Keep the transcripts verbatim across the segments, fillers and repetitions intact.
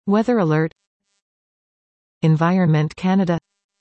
Weather alert. Environment Canada.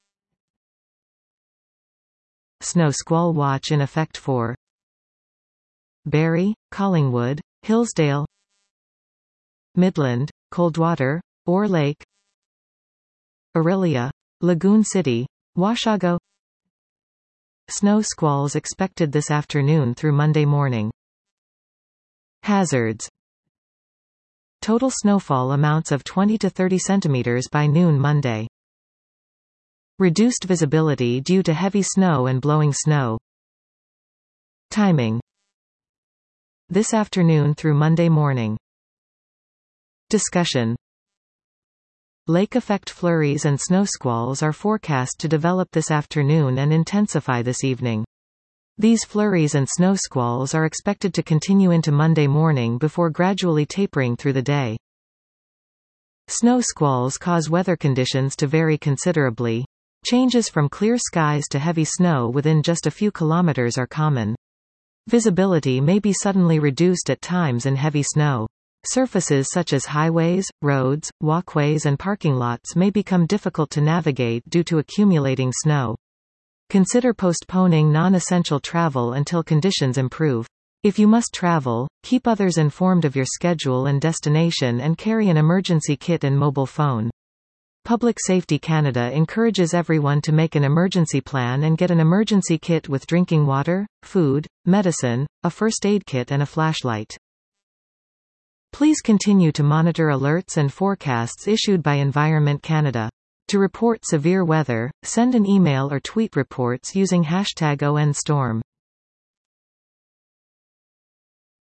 Snow squall watch in effect for Barrie, Collingwood, Hillsdale, Midland, Coldwater, Orr Lake, Orillia, Lagoon City, Washago. Snow squalls expected this afternoon through Monday morning. Hazards. Total snowfall amounts of twenty to thirty centimeters by noon Monday. Reduced visibility due to heavy snow and blowing snow. Timing. This afternoon through Monday morning. Discussion. Lake effect flurries and snow squalls are forecast to develop this afternoon and intensify this evening. These flurries and snow squalls are expected to continue into Monday morning before gradually tapering through the day. Snow squalls cause weather conditions to vary considerably. Changes from clear skies to heavy snow within just a few kilometers are common. Visibility may be suddenly reduced at times in heavy snow. Surfaces such as highways, roads, walkways and parking lots may become difficult to navigate due to accumulating snow. Consider postponing non-essential travel until conditions improve. If you must travel, keep others informed of your schedule and destination and carry an emergency kit and mobile phone. Public Safety Canada encourages everyone to make an emergency plan and get an emergency kit with drinking water, food, medicine, a first aid kit and a flashlight. Please continue to monitor alerts and forecasts issued by Environment Canada. To report severe weather, send an email or tweet reports using hashtag O N Storm.